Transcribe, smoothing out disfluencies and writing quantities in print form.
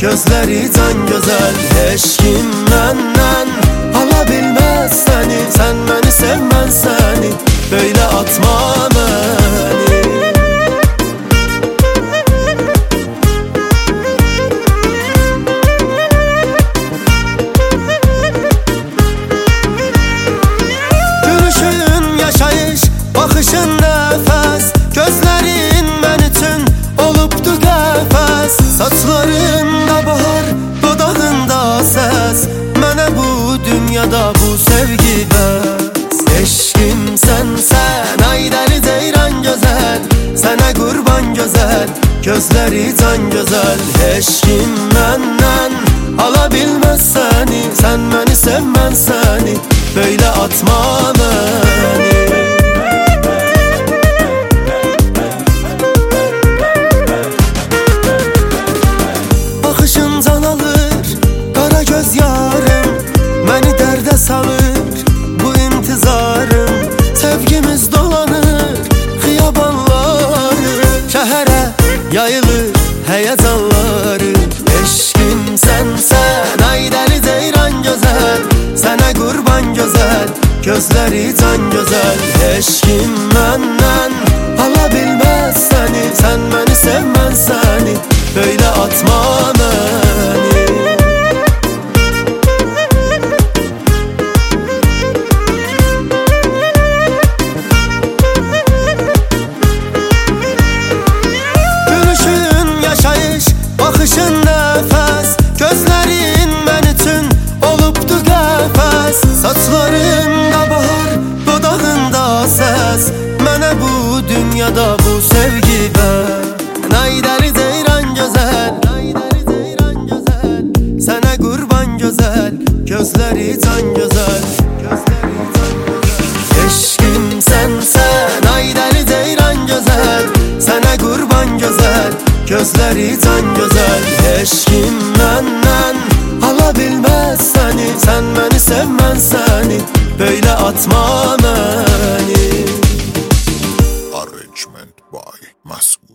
gözleri can güzel. Heç kim menden alabilmez seni. Sen beni sevmen seni, böyle atma beni. Gülüşün yaşayış, bakışın nefes, gözlerin ben için olubdu qəfəs. Saçlarında bahar, dodağında ses, mənə bu dünyada bu sevgi bəs. Eşkim sen ay deli ceyran güzel, sənə qurban güzel, gözleri can güzel. Eşkim menden alabilmez seni, sen beni sevmen seni, böyle atma beni. Bakışın can alır, qara göz yarım, məni dərdə salır bu intizarım. Sevgimiz dolanır xiyabanları, şəhərə yayılır həyəcanları. Eşkim sen ay deli ceyran güzel, sənə qurban güzel, gözleri can güzel. Eşkim menden alabilmez seni, sen beni sevmen seni, böyle atma beni. Gülüşün yaşayış, bakışın nefes, gözlerin ben için olubdu qəfəs. Saçlarında bahar, dodağında ses, mənə bu dünyada bu sevgi bəs. Ay deli ceyran güzel, sənə qurban güzel, gözleri can güzel. Eşkim sen ay deli ceyran güzel, sənə qurban güzel, gözleri can güzel. Eşkim menden alabilmez seni, sen beni sevmen seni, böyle atma beni. Arrangement by Masum.